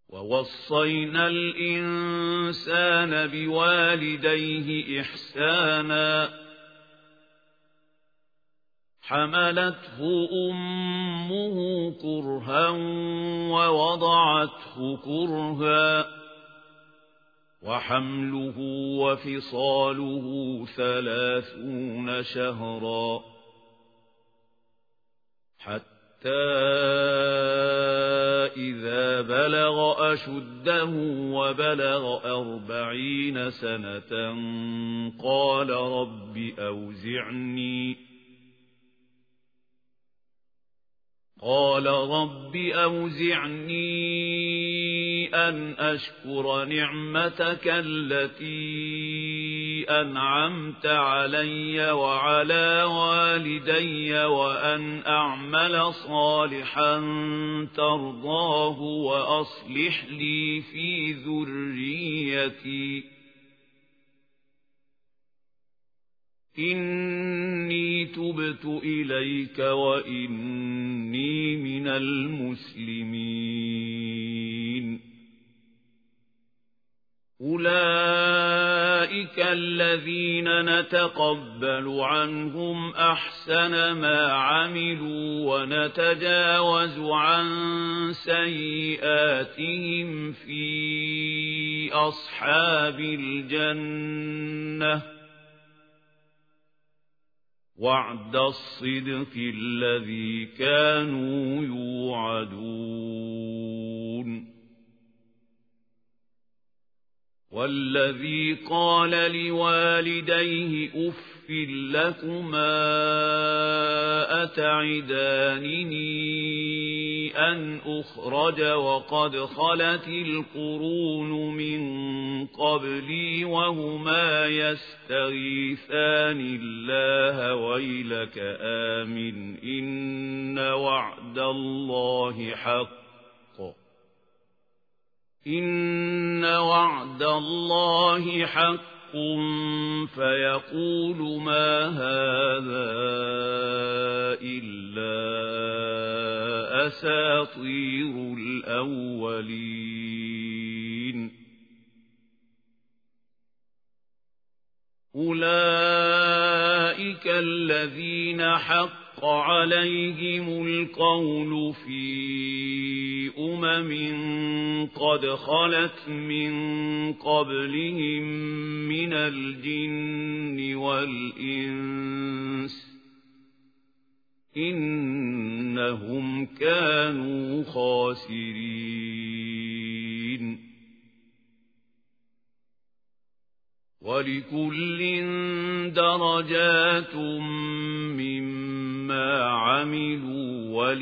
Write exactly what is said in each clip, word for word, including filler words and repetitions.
ووصينا الإنسان بوالديه إحسانا حملته أمه كرها ووضعته كرها وحمله وفصاله ثلاثون شهرا حتى إذا بلغ أشده وبلغ أربعين سنة قال رب أوزعني قال رب أوزعني أن أشكر نعمتك التي أنعمت علي وعلى والدي وأن أعمل صالحا ترضاه وأصلح لي في ذريتي إني تبت إليك وإني من المسلمين أولئك الذين نتقبل عنهم أحسن ما عملوا ونتجاوز عن سيئاتهم في أصحاب الجنة وعد الصدق الذي كانوا يوعدون والذي قال لوالديه أف لكما أتعدانني أن أخرج وقد خلت القرون من قبلي وهما يستغيثان الله ويلك آمن إن وعد الله حق إن وعد الله حق فيقول ما هذا إلا أساطير الأولين أولئك الذين حق عليهم القول في أمم قد خلت من قبلهم من الجن والإنس إنهم كانوا خاسرين ولكل درجات مما عملوا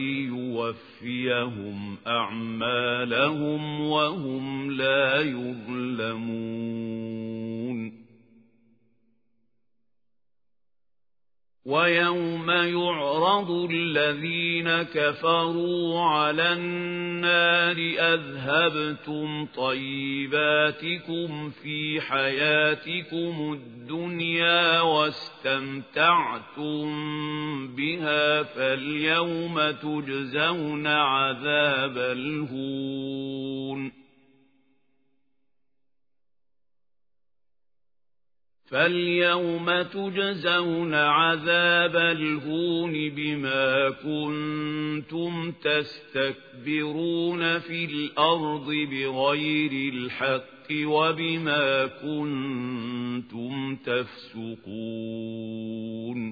وليوفيهم أعمالهم وهم لا يظلمون ويوم يعرض الذين كفروا على النار أذهبتم طيباتكم في حياتكم الدنيا واستمتعتم بها فاليوم تجزون عذاب الهون فاليوم تجزون عذاب الهون بما كنتم تستكبرون في الأرض بغير الحق وبما كنتم تفسقون